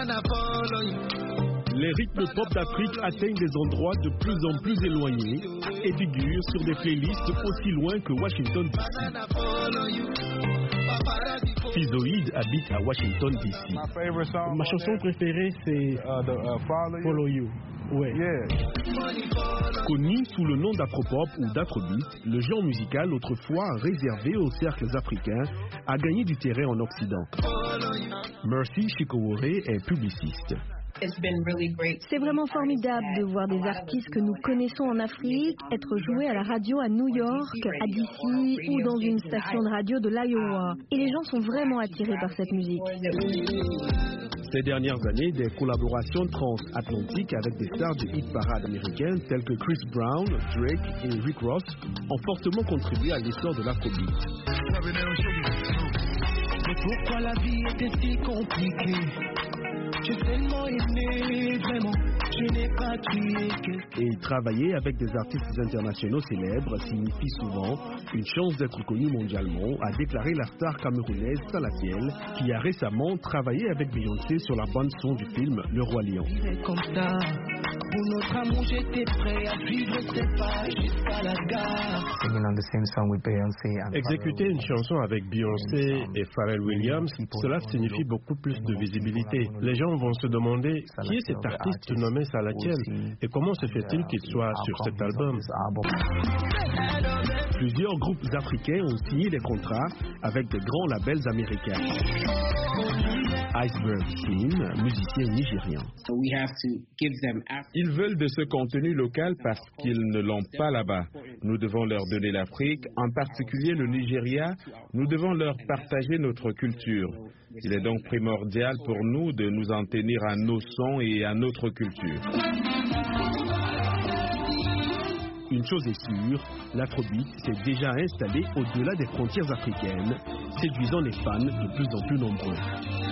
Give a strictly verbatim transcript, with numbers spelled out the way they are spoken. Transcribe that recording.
Les rythmes pop d'Afrique atteignent des endroits de plus en plus éloignés et figurent sur des playlists aussi loin que Washington D C. Fizoïd habite à Washington D C. Ma chanson préférée c'est Follow You. Ouais. Connu sous le nom d'Afropop ou d'Afrobeat, le genre musical autrefois réservé aux cercles africains a gagné du terrain en Occident. Mercy Chikowore est publiciste. C'est vraiment formidable de voir des artistes que nous connaissons en Afrique être joués à la radio à New York, à D C ou dans une station de radio de l'Iowa. Et les gens sont vraiment attirés par cette musique. Ces dernières années, des collaborations transatlantiques avec des stars du hit-parade américaines telles que Chris Brown, Drake et Rick Ross ont fortement contribué à l'essor de l'Afrobeat. Mais pourquoi la vie était si compliquée? J'ai tellement aimé, vraiment, je n'ai pas tué quelqu'un. Et travailler avec des artistes internationaux célèbres signifie souvent une chance d'être connu mondialement, a déclaré la star camerounaise Salatiel, qui a récemment travaillé avec Beyoncé sur la bande-son du film Le Roi Lion. Comme ça, pour notre amour, j'étais prêt à suivre ces pas jusqu'à la gare. Exécuter une chanson avec Beyoncé et Pharrell Williams, cela signifie beaucoup plus de visibilité. Les gens vont se demander qui est cet artiste nommé Salatiel et comment se fait-il qu'il soit sur cet album. Plusieurs groupes africains ont signé des contrats avec de grands labels américains. Iceberg Slim, musicien nigérian. Ils veulent de ce contenu local parce qu'ils ne l'ont pas là-bas. Nous devons leur donner l'Afrique, en particulier le Nigeria. Nous devons leur partager notre culture. Il est donc primordial pour nous de nous en tenir à nos sons et à notre culture. Une chose est sûre, l'Afrobeat s'est déjà installé au-delà des frontières africaines, séduisant les fans de plus en plus nombreux.